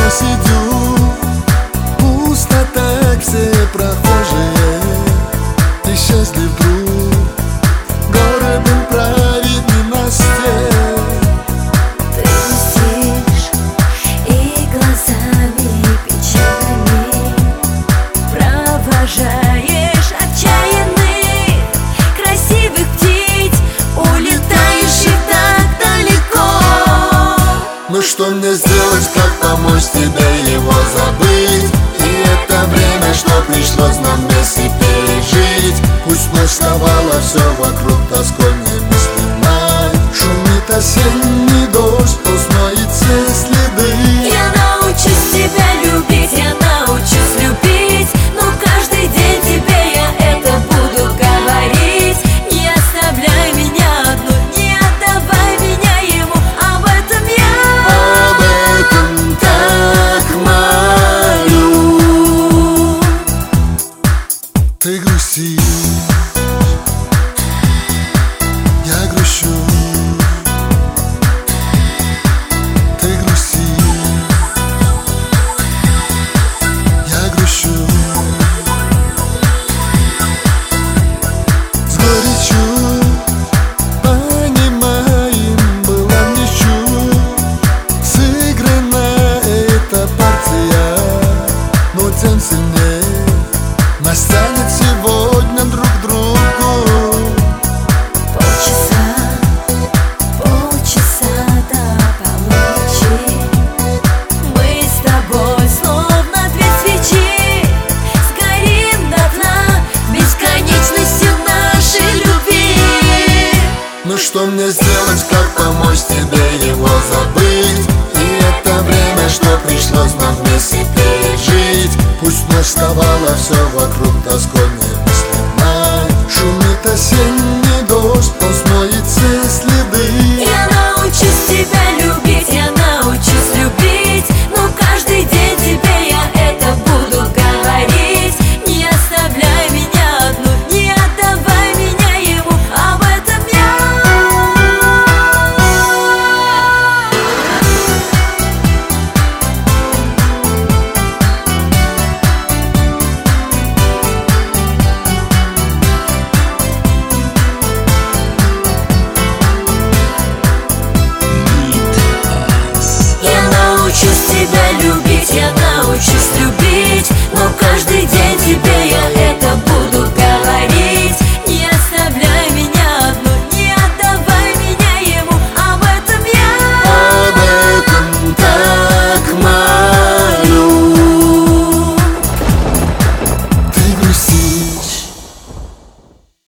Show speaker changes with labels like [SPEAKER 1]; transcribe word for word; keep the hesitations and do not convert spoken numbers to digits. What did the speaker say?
[SPEAKER 1] сидю, пусто так, все прохожие, ты счастлив вдруг, городом правит ненастье.
[SPEAKER 2] Ты грустишь и глазами печальными провожаешь отчаянных красивых птиц, улетающих так далеко.
[SPEAKER 1] Ну что мне сделать, как помочь тебе его забыть? И это время, что пришлось нам вместе пережить. Пусть вновь вставало все вокруг тоской немыслимой, шумит осенний дождь, пусть смоет все следы.
[SPEAKER 2] Я научусь тебя любить, я научусь любить, но каждый день тебе я это буду говорить. Не оставляй меня одну, не отдавай меня ему, об этом я,
[SPEAKER 1] об этом так молю. Ты грустишь, я грущу. Ты грустишь, я грущу. С горечью понимаем, была ничью сыграна эта партия, но тем сильнее настанет сегодня друг другу.
[SPEAKER 2] полчаса, полчаса до полуночи. Мы с тобой словно две свечи, сгорим дотла бесконечностью нашей любви.
[SPEAKER 1] Ну что мне сделать, как помочь тебе его забыть? И это время, что пришлось нам вместе пережить. Пусть вновь вставало все вокруг тоской немыслимой, шумит осенний дождь,